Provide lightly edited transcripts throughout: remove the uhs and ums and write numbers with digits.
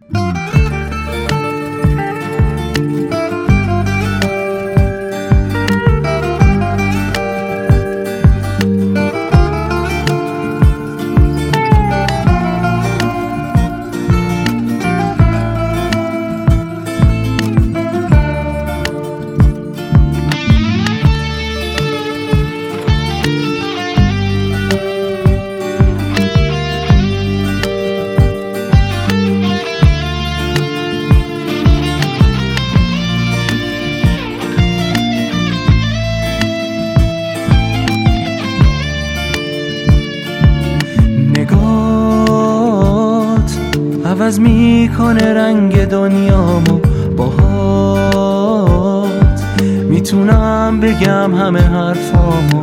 عوض میکنه رنگ دنیامو باهات، میتونم بگم همه حرفامو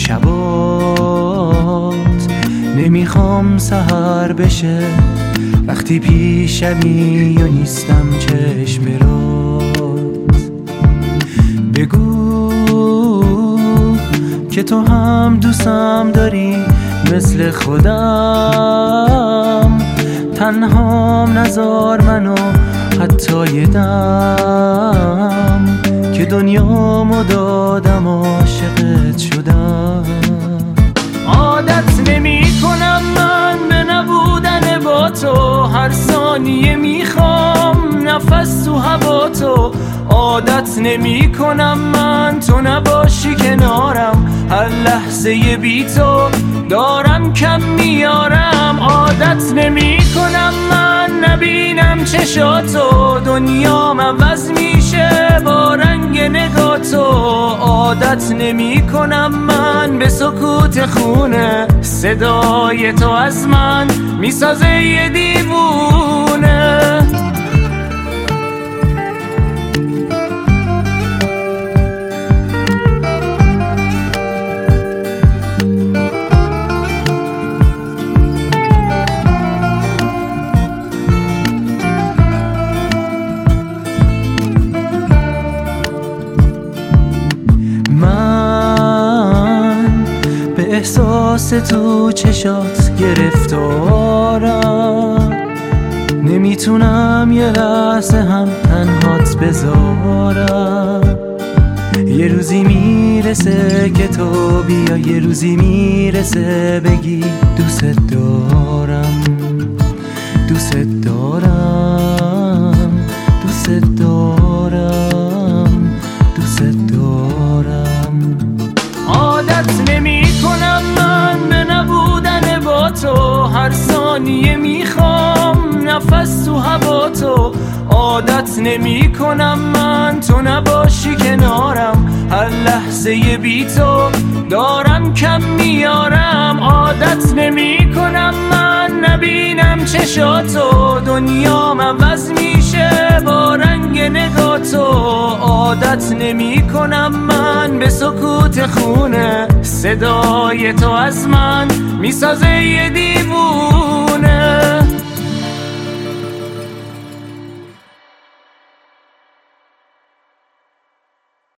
شبات. نمیخوام سحر بشه وقتی پیشمی و نیستم چشم برات. بگو که تو هم دوستم داری مثل خودم، تنهام نذار منو حتی یه دم، که دنیامو دادم عاشقت شدم. عادت نمی کنم من به نبودن با تو، هر ثانیه میخوام نفس تو هوا تو. عادت نمی کنم من تو نباشی کنارم، هر لحظه بی تو دارم کم میارم. عادت نمی کنم من نبینم چشاتو، دنیام عوض میشه با رنگ نگاتو. عادت نمی کنم من به سکوت خونه، صدای تو از من میسازه یه دیوونه. احساس تو چشات گرفتارم، نمیتونم یه لحظه هم تنهات بذارم. یه روزی میرسه که تو بیا، یه روزی میرسه بگی دوست دارم، دوست دارم، دوست دارم، دوست دارم. عادت نمی کنم من به نبودن با تو، هر ثانیه میخوام نفس تو هوا تو. عادت نمی کنم من تو نباشی کنارم، هر لحظه بی تو دارم کم میارم. عادت نمی کنم من نبینم چشاتو، دنیام عوض میشه با رنگ نگاتو. عادت نمی کنم من به سکوت خونه، صدای تو از من میسازه یه دیوونه.